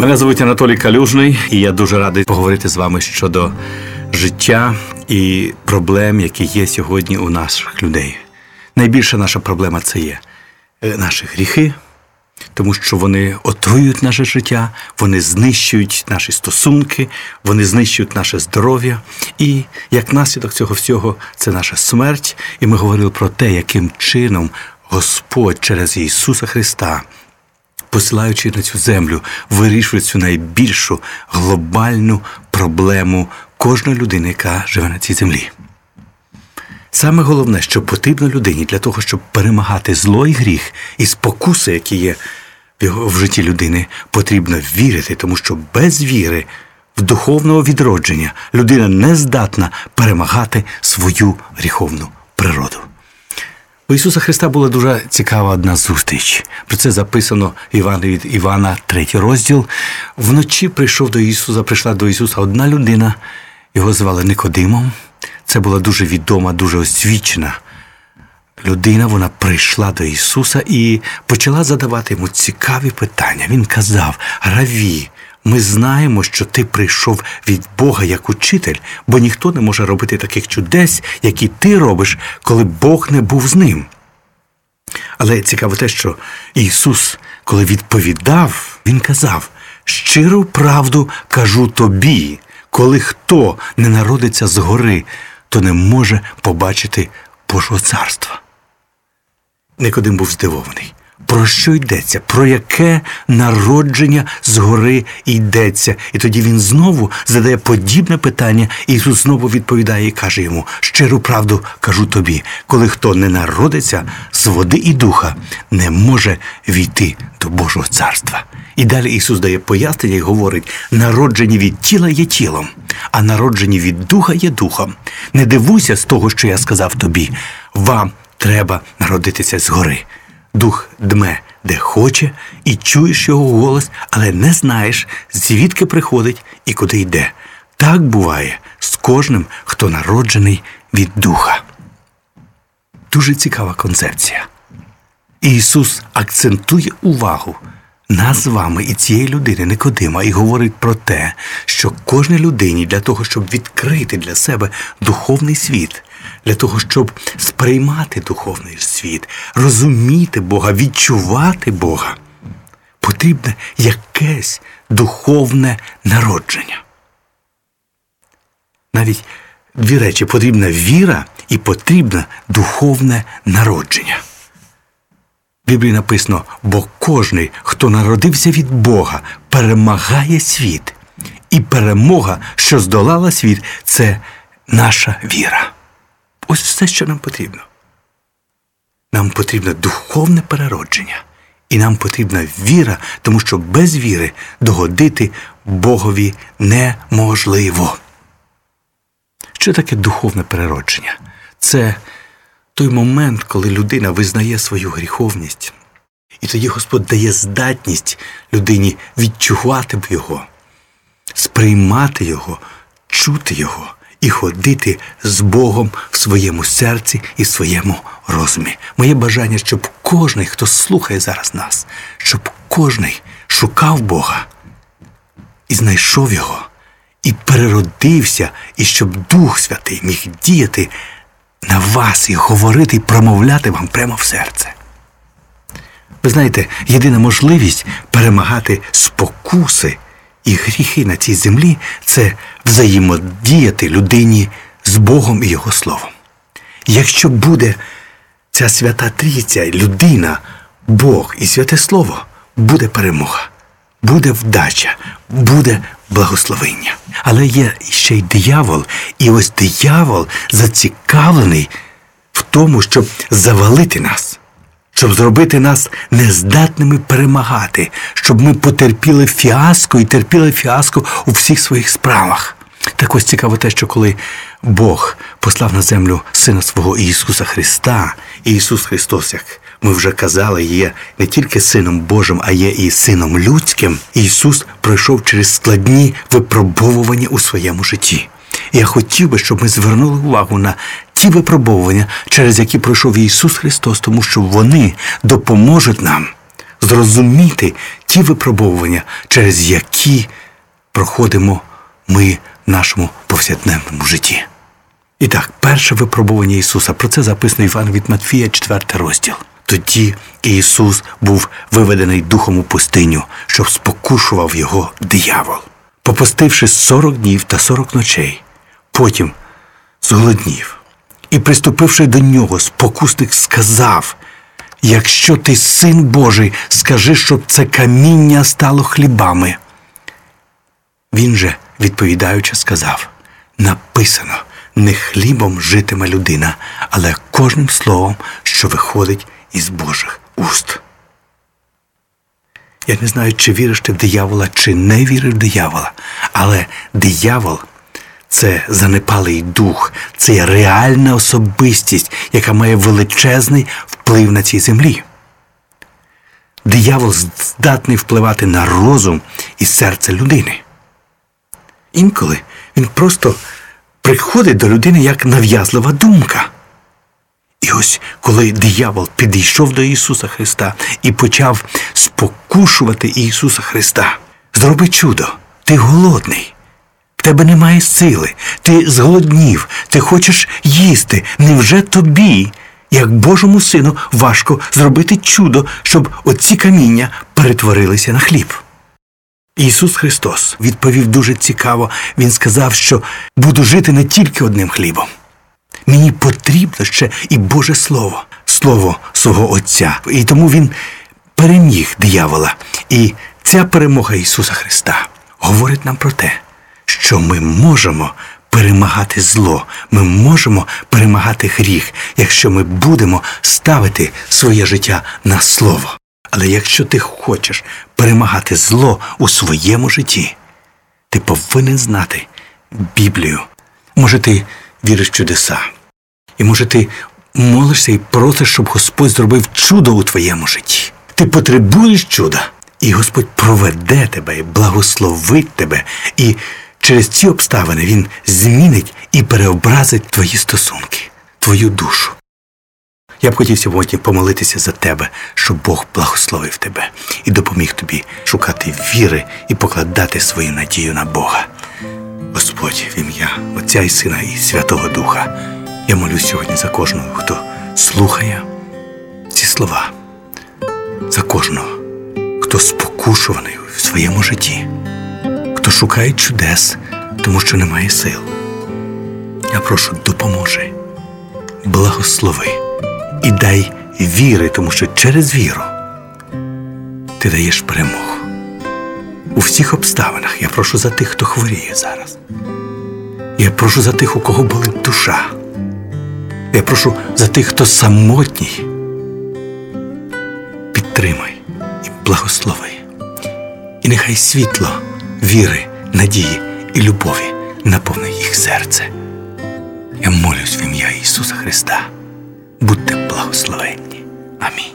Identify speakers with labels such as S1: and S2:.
S1: Мене звуть Анатолій Калюжний, і я дуже радий поговорити з вами щодо життя і проблем, які є сьогодні у наших людей. Найбільша наша проблема – це є наші гріхи, тому що вони отруюють наше життя, вони знищують наші стосунки, вони знищують наше здоров'я. І як наслідок цього всього – це наша смерть. І ми говорили про те, яким чином Господь через Ісуса Христа, посилаючи на цю землю, вирішує цю найбільшу глобальну проблему кожної людини, яка живе на цій землі. Саме головне, що потрібно людині для того, щоб перемагати зло і гріх, і спокуси, які є в житті людини, потрібно вірити, тому що без віри в духовного відродження людина не здатна перемагати свою гріховну природу. У Ісуса Христа була дуже цікава одна зустріч. Про це записано в Євангелії від Івана, 3 розділ. Вночі прийшла до Ісуса одна людина, його звали Никодимом. Це була дуже відома, дуже освічена людина. Вона прийшла до Ісуса і почала задавати йому цікаві питання. Він казав: «Раві, ми знаємо, що ти прийшов від Бога як учитель, бо ніхто не може робити таких чудес, які ти робиш, коли Бог не був з ним». Але цікаво те, що Ісус, коли відповідав, Він казав: «Щиру правду кажу тобі, коли хто не народиться згори, то не може побачити Божого царства». Никодим був здивований. Про що йдеться? Про яке народження згори йдеться? І тоді він знову задає подібне питання, і Ісус знову відповідає і каже йому: «Щиру правду кажу тобі, коли хто не народиться з води і духа, не може війти до Божого царства». І далі Ісус дає пояснення і говорить: «Народжені від тіла є тілом, а народжені від духа є духом. Не дивуйся з того, що я сказав тобі. Вам треба народитися згори. Дух дме, де хоче, і чуєш його голос, але не знаєш, звідки приходить і куди йде. Так буває з кожним, хто народжений від духа». Дуже цікава концепція. І Ісус акцентує увагу нас з вами і цієї людини, Никодима, і говорить про те, що кожній людині для того, щоб відкрити для себе духовний світ, для того, щоб сприймати духовний світ, розуміти Бога, відчувати Бога, потрібне якесь духовне народження. Навіть дві речі: потрібна віра і потрібне духовне народження. В Біблії написано: «Бо кожний, хто народився від Бога, перемагає світ. І перемога, що здолала світ, це наша віра». Ось все, що нам потрібно. Нам потрібно духовне переродження. І нам потрібна віра, тому що без віри догодити Богові неможливо. Що таке духовне переродження? Це той момент, коли людина визнає свою гріховність. І тоді Господь дає здатність людині відчувати Його, сприймати Його, чути Його і ходити з Богом в своєму серці і в своєму розумі. Моє бажання, щоб кожний, хто слухає зараз нас, щоб кожний шукав Бога і знайшов Його, і переродився, і щоб Дух Святий міг діяти на вас і говорити, і промовляти вам прямо в серце. Ви знаєте, єдина можливість перемагати спокуси і гріхи на цій землі – це взаємодіяти людині з Богом і Його Словом. Якщо буде ця Свята Трійця, людина, Бог і Святе Слово, буде перемога, буде вдача, буде благословення. Але є ще й диявол, і ось диявол зацікавлений в тому, щоб завалити нас, щоб зробити нас нездатними перемагати, щоб ми потерпіли фіаско і терпіли фіаско у всіх своїх справах. Так ось цікаво те, що коли Бог послав на землю Сина Свого Ісуса Христа, і Ісус Христос, як ми вже казали, є не тільки Сином Божим, а є і Сином Людським, Ісус пройшов через складні випробовування у своєму житті. І я хотів би, щоб ми звернули увагу на ті випробовування, через які пройшов Ісус Христос, тому що вони допоможуть нам зрозуміти ті випробовування, через які проходимо ми в нашому повсякденному житті. І так, перше випробування Ісуса. Про це записано в Євангелії від Матфія, 4 розділ. Тоді Ісус був виведений духом у пустиню, щоб спокушував його диявол. Попостивши 40 днів та 40 ночей, потім зголоднів. І приступивши до нього, спокусник сказав: «Якщо ти син Божий, скажи, щоб це каміння стало хлібами». Він же, відповідаючи, сказав: «Написано, не хлібом житиме людина, але кожним словом, що виходить із Божих уст». Я не знаю, чи віриш ти в диявола, чи не віриш в диявола, але диявол – це занепалий дух, це є реальна особистість, яка має величезний вплив на цій землі. Диявол здатний впливати на розум і серце людини. Інколи він просто приходить до людини як нав'язлива думка. І ось, коли диявол підійшов до Ісуса Христа і почав спокушувати Ісуса Христа: «Зроби чудо, ти голодний, в тебе немає сили, ти зголоднів, ти хочеш їсти, невже тобі, як Божому сину, важко зробити чудо, щоб оці каміння перетворилися на хліб?» Ісус Христос відповів дуже цікаво. Він сказав, що буду жити не тільки одним хлібом. Мені потрібно ще і Боже Слово, Слово свого Отця. І тому Він переміг диявола. І ця перемога Ісуса Христа говорить нам про те, що ми можемо перемагати зло, ми можемо перемагати гріх, якщо ми будемо ставити своє життя на Слово. Але якщо ти хочеш перемагати зло у своєму житті, ти повинен знати Біблію. Може, ти віриш в чудеса. І може, ти молишся і просиш, щоб Господь зробив чудо у твоєму житті. Ти потребуєш чуда, і Господь проведе тебе, і благословить тебе. І через ці обставини Він змінить і переобразить твої стосунки, твою душу. Я б хотів сьогодні помолитися за тебе, щоб Бог благословив тебе і допоміг тобі шукати віри і покладати свою надію на Бога. Господь, в ім'я Отця і Сина і Святого Духа, я молюсь сьогодні за кожного, хто слухає ці слова, за кожного, хто спокушуваний в своєму житті, хто шукає чудес, тому що немає сил. Я прошу, допоможи, благослови і дай віри, тому що через віру ти даєш перемогу. У всіх обставинах я прошу за тих, хто хворіє зараз. Я прошу за тих, у кого болить душа. Я прошу за тих, хто самотній. Підтримай і благослови. І нехай світло віри, надії і любові наповнить їх серце. Я молюсь в ім'я Ісуса Христа. Будьте благословенні. Амінь.